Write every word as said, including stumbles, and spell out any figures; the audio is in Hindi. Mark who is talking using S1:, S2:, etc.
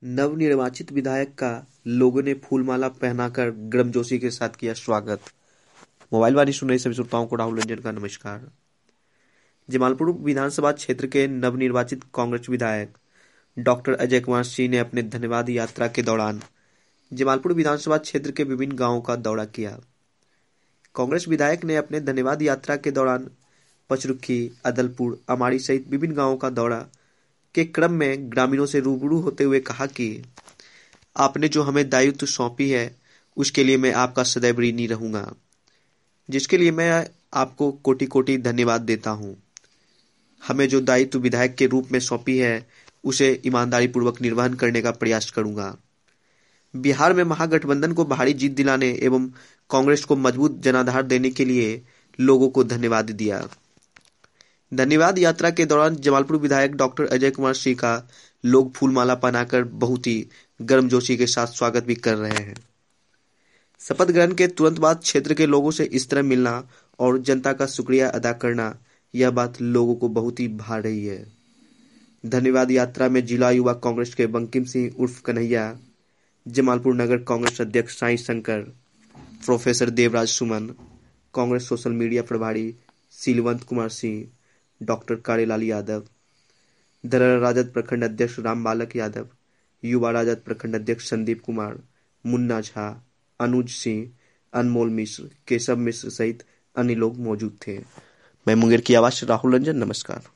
S1: नवनिर्वाचित विधायक का लोगों ने फूलमाला पहनाकर गर्मजोशी के साथ किया स्वागत। मोबाइल वाणी सुन रहे सभी श्रोताओं को राहुल रंजन का नमस्कार। जमालपुर विधानसभा क्षेत्र के नवनिर्वाचित कांग्रेस विधायक डॉक्टर अजय कुमार सिंह ने अपने धन्यवाद यात्रा के दौरान जमालपुर विधानसभा क्षेत्र के विभिन्न गांवों का दौरा किया। कांग्रेस विधायक ने अपने धन्यवाद यात्रा के दौरान पचरुखी, अदलपुर, अमाड़ी सहित विभिन्न गांवों का दौरा के क्रम में ग्रामीणों से रूबरू होते हुए कहा कि आपने जो हमें दायित्व सौंपी है उसके लिए मैं आपका सदैव ऋणी रहूंगा, जिसके लिए मैं आपको कोटि कोटि धन्यवाद देता हूं। हमें जो दायित्व विधायक के रूप में सौंपी है उसे ईमानदारी पूर्वक निर्वहन करने का प्रयास करूंगा। बिहार में महागठबंधन को भारी जीत दिलाने एवं कांग्रेस को मजबूत जनाधार देने के लिए लोगों को धन्यवाद दिया। धन्यवाद यात्रा के दौरान जमालपुर विधायक डॉक्टर अजय कुमार सिंह का लोग फूलमाला पहनाकर बहुत ही गर्मजोशी के साथ स्वागत भी कर रहे हैं। शपथ ग्रहण के तुरंत बाद क्षेत्र के लोगों से इस तरह मिलना और जनता का शुक्रिया अदा करना, यह बात लोगों को बहुत ही भा रही है। धन्यवाद यात्रा में जिला युवा कांग्रेस के बंकिम सिंह उर्फ कन्हैया, जमालपुर नगर कांग्रेस अध्यक्ष Sai Shankar, professor Devraj Suman, Congress social media प्रभारी सिलवंत कुमार सिंह, डॉक्टर कारेलाल यादव, धरहरा राजद प्रखंड अध्यक्ष राम बालक यादव, युवा राजद प्रखंड अध्यक्ष संदीप कुमार, मुन्ना झा, अनुज सिंह, अनमोल मिश्र, केशव मिश्र सहित अन्य लोग मौजूद थे। मैं मुंगेर की आवाज से राहुल रंजन, नमस्कार।